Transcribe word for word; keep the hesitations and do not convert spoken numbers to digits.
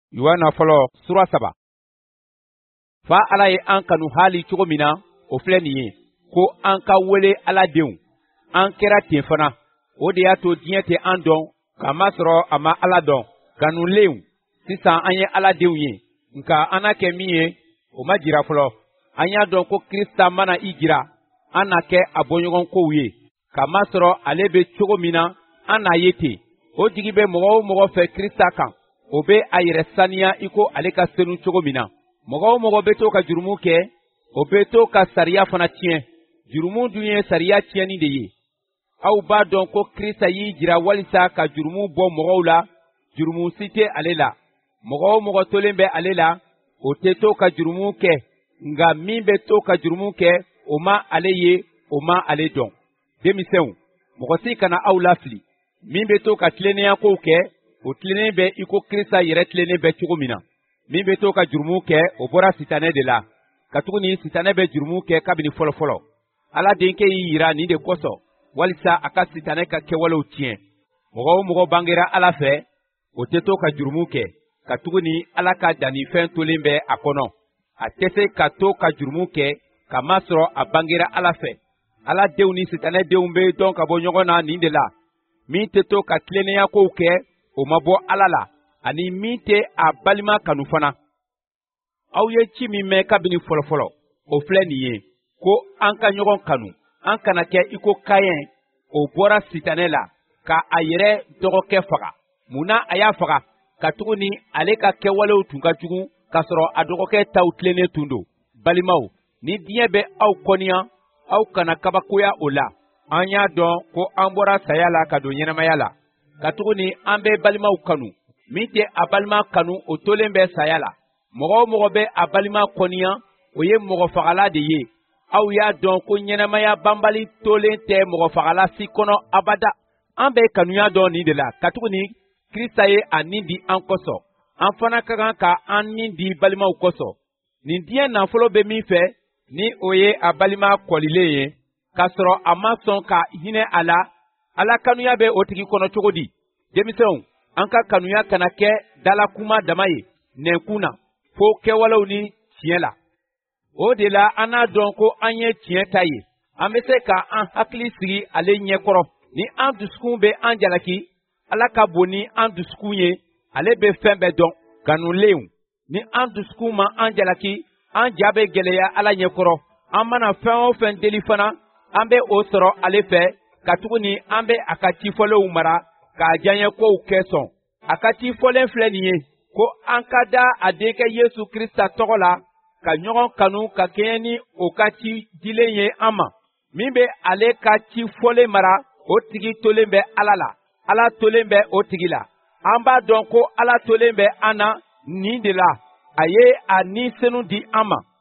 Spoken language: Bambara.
Yohana fɔlɔ sura saba. Fa Ala ye an kanu hali cogo min na o filɛ nin ye ko an ka wele Ala denw. An kɛra ten fana. O de y'a to diɲɛ tɛ an dɔn k'a masɔrɔ a ma Ala dɔn. Kanulenw sisan an ye Ala denw ye. Nka an na kɛ min ye o ma jira fɔlɔ. An y'a dɔn ko Krista mana i jira an na kɛ a bɔɲɔgɔn kow ye. K'a masɔrɔ ale bɛ cogo min na an n'a ye ten. O jigi bɛ mɔgɔ o mɔgɔ fɛ Krista kan. O bɛ a yɛrɛ saniya i ko ale ka senu cogo min na. Mɔgɔ o mɔgɔ bɛ to ka jurumu kɛ, o bɛ to ka sariya fana tiɲɛ. Jurumu dun ye sariya tiɲɛni de ye. Aw b'a dɔn ko Krista y'i jira walisa ka jurumu bɔ mɔgɔw la, jurumu si tɛ ale la. Mɔgɔ o mɔgɔ tolen bɛ ale la, o tɛ to ka jurumu kɛ. Nka min bɛ to ka jurumu kɛ, o ma ale ye, o ma ale dɔn. Denmisɛnw, mɔgɔ si kana aw lafili. Min bɛ to ka tilennenya kow kɛ, o tilennen bɛ i ko Krista yɛrɛ tilennen bɛ cogo min na. Min bɛ to ka jurumu kɛ, o bɔra Sitanɛ de la. Katuguni Sitanɛ bɛ jurumu kɛ kabini fɔlɔfɔlɔ. Ala denkɛ y'i yira nin de kosɔn, walisa a ka Sitanɛ ka kɛwalew tiɲɛ. Mɔgɔ o mɔgɔ bangera Ala fɛ, o tɛ to ka jurumu kɛ. Katuguni Ala ka dannifɛn tolen bɛ a kɔnɔ. A tɛ se ka to ka jurumu kɛ, ka masɔrɔ a bangera Ala fɛ. Ala denw ni Sitanɛ denw bɛ dɔn ka bɔ ɲɔgɔn na nin de la. Min tɛ to ka tilennenya kow kɛ, o ma bɔ Ala la, ani min tɛ a balima kanu fana. Aw ye ci min mɛn kabini fɔlɔfɔlɔ, o filɛ nin ye, ko an ka ɲɔgɔn kanu, an kana kɛ i ko Kayɛn, o bɔra Sitanɛ la, ka a yɛrɛ dɔgɔkɛ faga. Munna a y'a faga? Katuguni ale ka kɛwalew tun ka jugu, k'a sɔrɔ a dɔgɔkɛ taw tilennen tun don. Balimaw, ni diɲɛ bɛ aw kɔniya, aw kana kabakoya o la. An y'a dɔn ko an bɔra saya la ka don ɲɛnamaya la. Katuguni an bɛ balimaw kanu. Min tɛ a balima kanu, o tolen bɛ saya la. Mɔgɔ o mɔgɔ bɛ a balima kɔniya, o ye mɔgɔ fagala de ye. Aw y'a dɔn ko ɲɛnamaya banbali tolen tɛ mɔgɔ fagala si kɔnɔ abada. An bɛ kanuya dɔn nin de la. Katuguni Krista ye a nin di an kosɔn. An fana ka kan ka an nin di balimaw kosɔn. Nin diɲɛ nafolo bɛ min fɛ, ni o ye a balima kɔlilen ye, k'a sɔrɔ a ma sɔn ka hinɛ a la, Ala kanuya bɛ o tigi kɔnɔ cogo di? Denmisɛnw, an ka kanuya kana kɛ dalakuma dama ye, nɛnkun na, fo kɛwalew ni tiɲɛ la. O de la an n'a dɔn ko an ye tiɲɛ ta ye. An bɛ se ka an hakili sigi ale ɲɛkɔrɔ. Ni an dusukun bɛ an jalaki, Ala ka bon ni an dusukun ye, ale bɛ fɛn bɛɛ dɔn. Kanulenw, ni an dusukun ma an jalaki, an ja bɛ gɛlɛya Ala ɲɛkɔrɔ. An mana fɛn o fɛn deli fana, an bɛ o sɔrɔ ale fɛ. Katuguni an bɛ a ka cifɔlenw mara, k'a diyaɲɛ kow kɛ sɔn. A ka cifɔlen filɛ nin ye, ko an ka da a denkɛ Yesu Krista tɔgɔ la, ka ɲɔgɔn kanu ka kɛɲɛ ni o ka ci dilen ye an ma. Min bɛ ale ka cifɔlen mara, o tigi tolen bɛ Ala la. Ala tolen bɛ o tigi la. An b'a dɔn ko Ala tolen bɛ an na nin de la. A ye a ni senu di an ma.